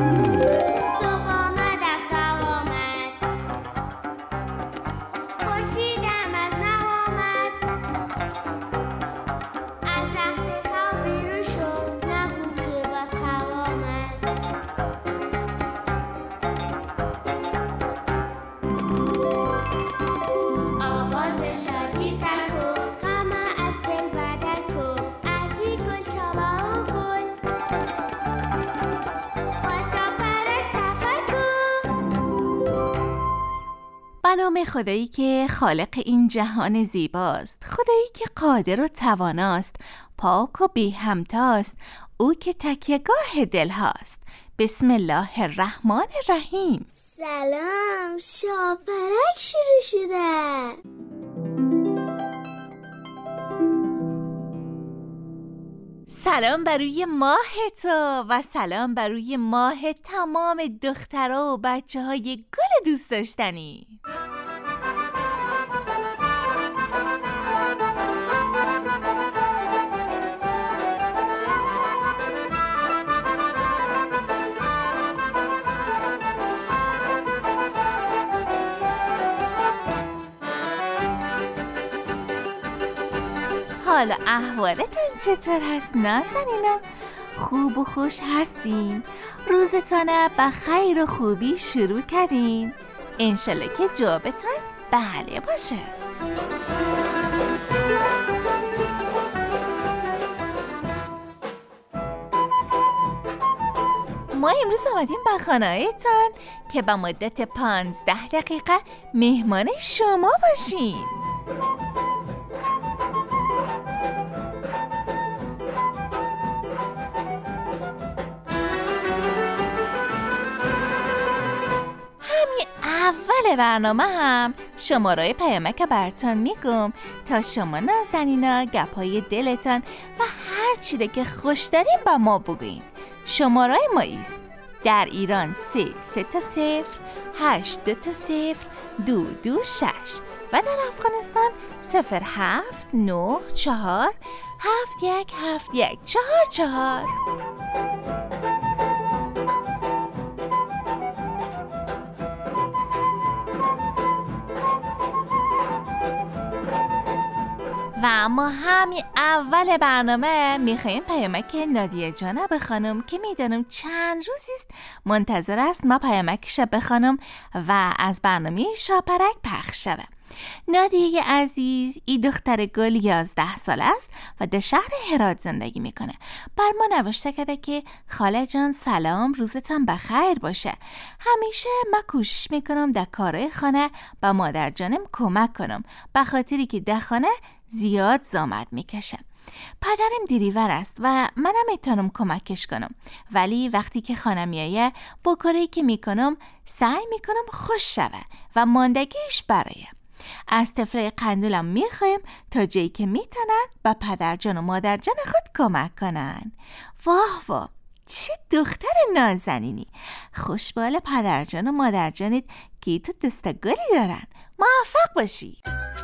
به نام خدایی که خالق این جهان زیباست، خدایی که قادر و تواناست، پاک و بی همتاست، او که تکیهگاه دل هاست. بسم الله الرحمن الرحیم. سلام، شاپرک شروع شده. سلام بروی ماه تو و سلام بروی ماه تمام دخترها و بچه های گل دوست داشتنی. حالا احوالتون چطور هست نازنینا؟ خوب و خوش هستین؟ روزتان به خیر و خوبی شروع کردین؟ انشالله که جوابتان بله باشه. ما امروز آمدیم به خانه‌تان که به مدت 15 دقیقه مهمان شما باشیم. اول برنامه هم شماره پیامک براتون میگم تا شما نازنینا گپای دلتان و هر چیزی که خوش دارین با ما بگوین. شماره ما است در ایران 330 820 226 و در افغانستان 0794 717144. و اما همین اول برنامه میخوایم پیامک نادیه جانه بخوانم که میدانم چند روزیست منتظر است ما پیامکش بخوانم و از برنامه شاپرک پخش شوه. نادیه عزیز این دختر گل 11 ساله است و در شهر هرات زندگی میکنه. بر ما نوشته کرده که خاله جان سلام، روزتان بخیر باشه. همیشه من کوشش میکنم در کارهای خانه به مادر جانم کمک کنم، به خاطری که در خانه زیاد زحمت میکشه. پدرم دیریور است و منم میتونم کمکش کنم، ولی وقتی که خانه میایه با کاری که میکنم سعی میکنم خوش شوه و ماندگیش برایم. از طفله قندولم میخوایم تا جایی که میتونن به پدر جان و مادر جان خود کمک کنن. واه واه، چه دختر نازنینی. خوشبال پدر جان و مادر جانت که تو دست گلی دارن. موفق باشی.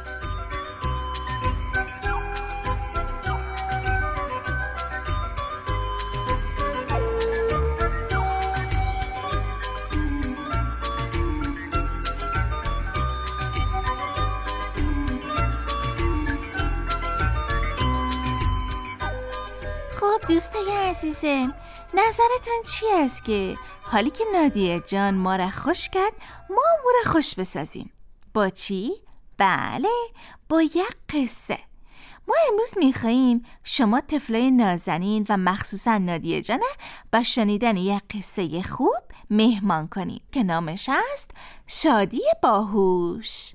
خب دوستای عزیزم، نظرتون چی است که حالی که نادیه جان ما را خوش کرد ما او را خوش بسازیم؟ با چی؟ بله، با یک قصه. ما امروز میخواییم شما طفلای نازنین و مخصوصا نادیه جانه با شنیدن یک قصه خوب مهمان کنیم که نامش است شادی باهوش.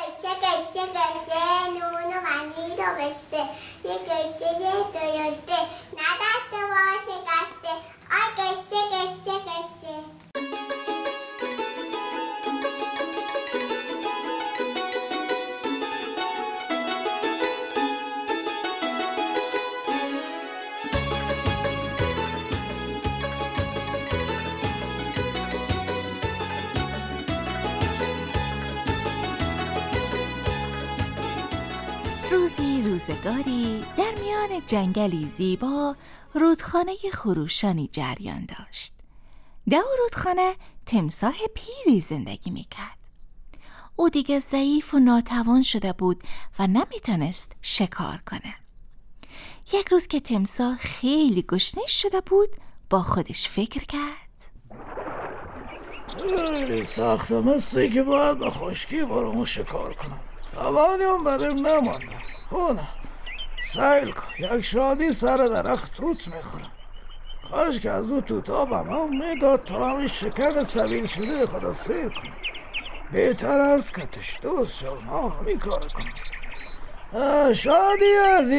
قصه نون منی رو بسته، یه قصه درسته، نداشته واسه قصده. قصه. روزگاری در میان جنگلی زیبا رودخانه خروشانی جریان داشت. در رودخانه تمساح پیری زندگی میکرد. او دیگه ضعیف و ناتوان شده بود و نمیتونست شکار کنه. یک روز که تمساح خیلی گشنه شده بود با خودش فکر کرد خیلی سخته، مثل که باید به خشکی برامو شکار کنم. توانیم بریم نمانده. نه سیل کن، یک شادی سر درخت توت میخورم. کاش که از او توتا به من میداد تا همین شکم سبیل شده خدا سیر کنم. بهتر است که تش دوست شو همین کار کنم. شادی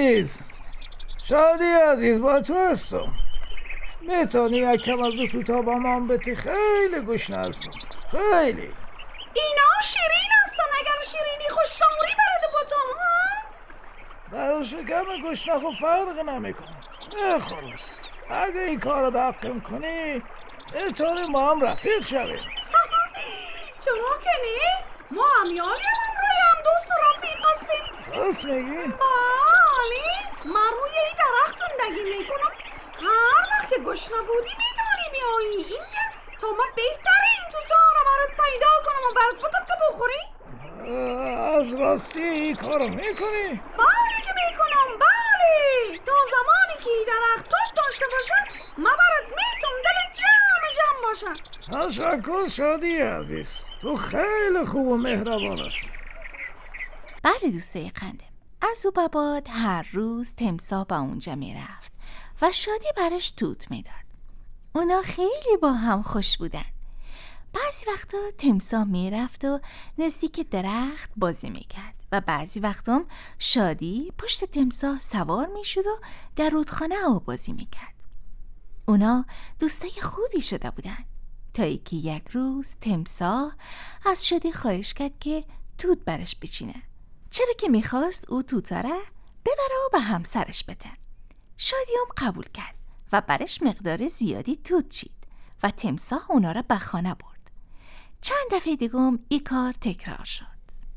عزیز با تو هستم. میتونی یکم از او توتا با من بتی؟ خیلی گشنه هستم، خیلی. اینا شیرین هستن، اگر شیرینی خوش شوری برده باتم ها؟ برای شکم گشنه خود فرق نمیکنه، بخورم. اگه این کار رو دقیقم کنی میتونی ما هم رفیق شویم. چرا که نه؟ ما همیانی هم روی هم دوست و رفیق هستیم. راست میگی؟ بله، من روی این درخت زندگی میکنم. هر وقت که گشنه بودی میتونی میایی اینجا تا ما بهترین توتا رو برات پیدا کنم و برات بودم که بخوری. از راستی این کار رو میکنی؟ بله که میکنم، بله. تا زمانی که این درخت توت داشته باشه ما برات میتونم دل جمع باشه. تشکر شادی عزیز، تو خیلی خوب و مهربان هستی. بله دوستای قندم، از او به بعد هر روز تمساح با اونجا میرفت و شادی برش توت میداد. اونا خیلی با هم خوش بودن. بعضی وقتا تمساح میرفت و نزدیک درخت بازی میکرد و بعضی وقتا شادی پشت تمساح سوار میشد و در رودخانه آبازی میکرد. اونا دوستای خوبی شده بودن تا اینکه یک روز تمساح از شادی خواهش کرد که توت برش بچینه، چرا که میخواست او توتا را ببره و به همسرش بده. شادی هم قبول کرد و برش مقدار زیادی توت چید و تمساح اونا را به خانه برد. چند دفعه دیگه هم این کار تکرار شد.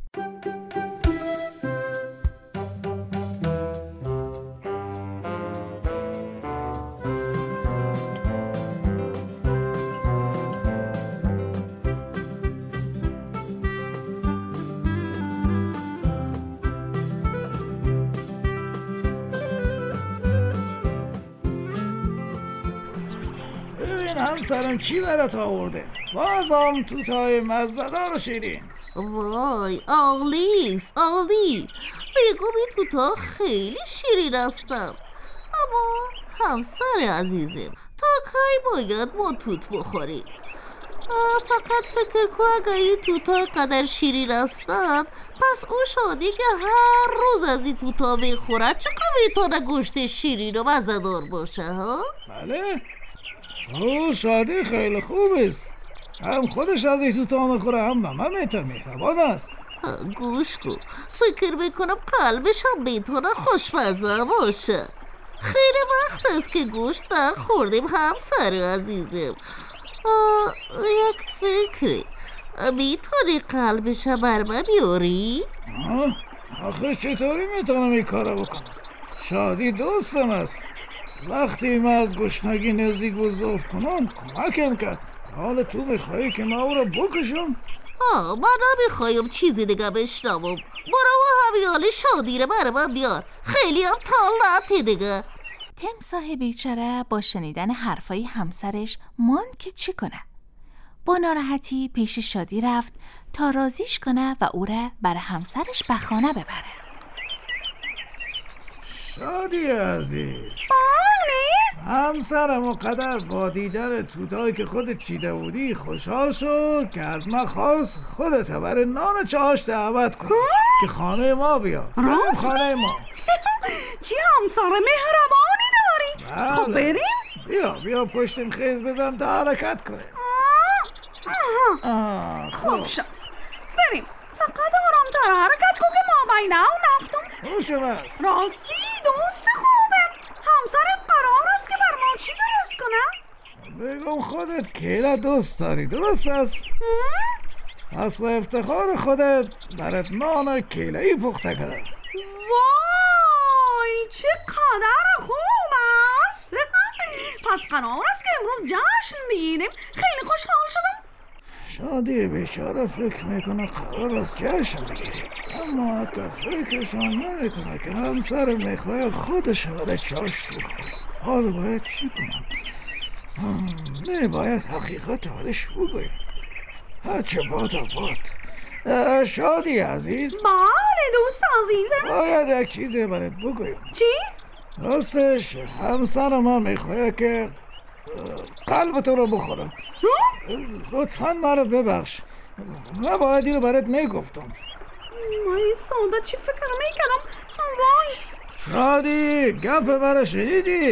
همسرم چی برات آورده؟ بازم توتای مزه‌دار و شیرین. وای عالی. بگم این توتا خیلی شیرین هستم. اما همسر عزیزم تا کی باید ما توت بخوریم؟ فقط فکر کن اگه این توتا قدر شیرین هستن، پس او شادی که هر روز از این توتا بخوره چقدر میتونه گوشت شیرین و مزه‌دار باشه ها؟ بله، او شادی خیلی خوب است. هم خودش از این توتا میخوره هم به من مهربان است. گوش کن، فکر میکنم قلبش هم میتونه خوشمزه باشه. خیلی وقت است که گوشت خوردیم همسر عزیزم. یک فکری، میتونی قلبش بر من بیاری؟ آخه چطوری میتونم این کارو بکنم؟ شادی دوستم است. وقتی من از گشنگی نزدیک بزرگ کنم کمکم کرد. حالا تو میخوایی که من او رو بکشم؟ من نمیخوایم چیزی دیگه بشنوم. برو و همیالی شادی رو برای من بیار. خیلی هم طالعتی دیگه. تمساح بیچاره با شنیدن حرفای همسرش ماند که چی کنه. با ناراحتی پیش شادی رفت تا راضیش کنه و او را برای همسرش به خانه ببره. شادی عزیز، بله؟ همسرم اونقدر با دیدن توتایی که خودت چیده بودی خوشحال شد که از من خواست خودت برای نان چاهاش دعوت کن که خانه ما بیا. خانه ما. چی همسر مهربانی داری؟ بله. خب بریم؟ بیا پشت این خیز بزن تا حرکت کنه. خوب شد، بریم. فقط آرامتر حرکت کن که ما بینه و نفتم. خوشم است. راستی دوست خوبم. همسرت قرار است که بر ما چی درست کنه؟ بگم خودت کیله دوست داری، درست است؟ پس با افتخار خودت برات نان کیله‌ای پخته کردم. وای چه قدر خوب است. پس قرار است که امروز جشن بگیریم. خیلی خوشحال شدم. شادی بیچاره فکر میکنه قرار است جشن بگیریم، اما حتی فکرشان نمیکنه که همسر میخواه خودش برای چاشت بخوره. حالا باید چی کنم؟ نه باید حقیقت برش بگویم. هرچه بادا باد. شادی عزیز، بله دوست عزیزم. باید یک چیزی برات بگویم. چی؟ راستش همسر ما میخواه که قلب تو رو بخوره. لطفاً مرا ببخش، من باید این رو برات میگفتم. من ساده چی فکر میکنم؟ وای شادی گپ مرا شنیدی؟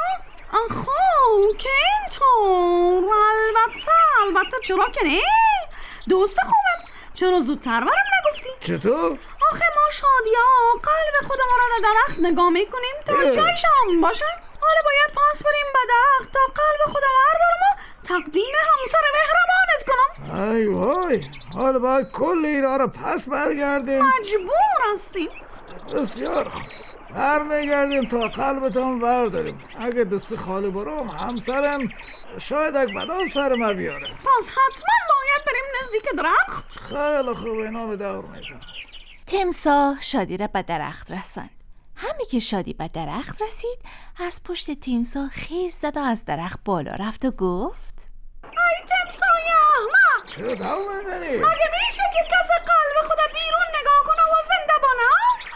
خب که اینطور. البته چرا که نه دوست خوبم. چرا زودتر برم نگفتی؟ چطور؟ آخه ما شادیا قلب خودم را در درخت نگاه میکنیم تا جایش هم باشه. حالا باید پاس بریم به درخت تا قلب خودم بردارم و تقدیم همسر مهربانت کنم. ای وای، حالا باید کل ایران رو پس برگردیم. مجبور هستیم. بسیار خوب، برمیگردیم تا قلبتون برداریم. اگه دست خالی برم همسرم شاید یک بلا سر ما بیاره. پس حتما باید بریم نزدیک درخت. خیلی خوب، اینا رو دور میزن. تیمساح شادی را به درخت رساند. همین که شادی به درخت رسید از پشت تیمساح خیز زد و از درخت بالا رفت و گفت ای تیمساح احمق، چرا دور میزنی؟ مگه میشه که کس قلب خود بیرون نگاه کنه و زنده بانه؟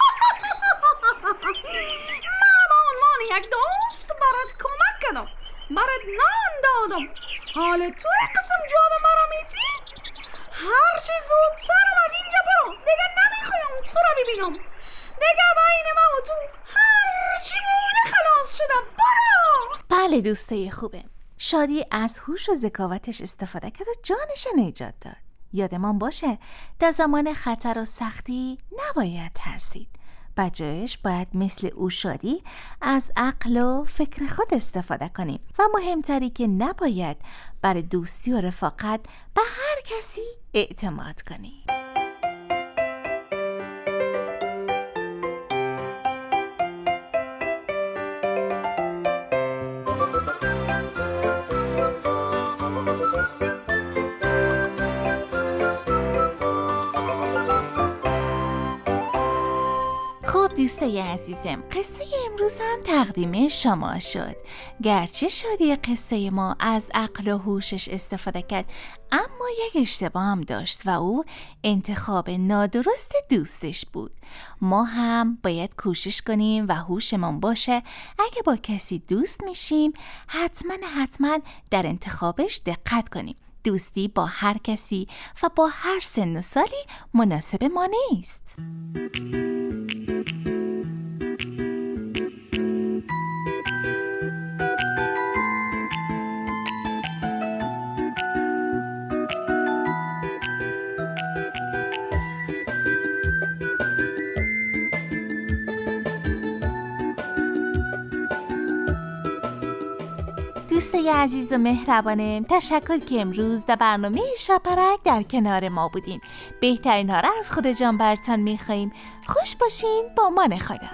من به عنوان یک دوست برات کمک کردم، برات نان دادم. حالا تو قسم جواب مرا میتی؟ هر چی زودتر از اینجا برو. دیگه نمیخوایم تو را ببینم. دیگه بین ما و تو هر چی بوده خلاص شدم. برو. بله دوستای خوبه. شادی از هوش و ذکاوتش استفاده کرد و جانش نجات داد. یادمان باشه در زمان خطر و سختی نباید ترسید. بجایش باید مثل او شادی از عقل و فکر خود استفاده کنیم و مهمتری که نباید برای دوستی و رفاقت به هر کسی اعتماد کنیم. دوستای عزیزم، قصه امروز هم تقدیم شما شد. گرچه شادی قصه ما از عقل و هوشش استفاده کرد، اما یک اشتباه هم داشت و او انتخاب نادرست دوستش بود. ما هم باید کوشش کنیم و هوشمون باشه اگه با کسی دوست میشیم حتما در انتخابش دقت کنیم. دوستی با هر کسی و با هر سن و سالی مناسب ما نیست. دوستای عزیز و مهربانم، تشکر که امروز در برنامه شاپرک در کنار ما بودین. بهترین ها را از خود جان برتان میخواییم. خوش باشین. با امان خدا.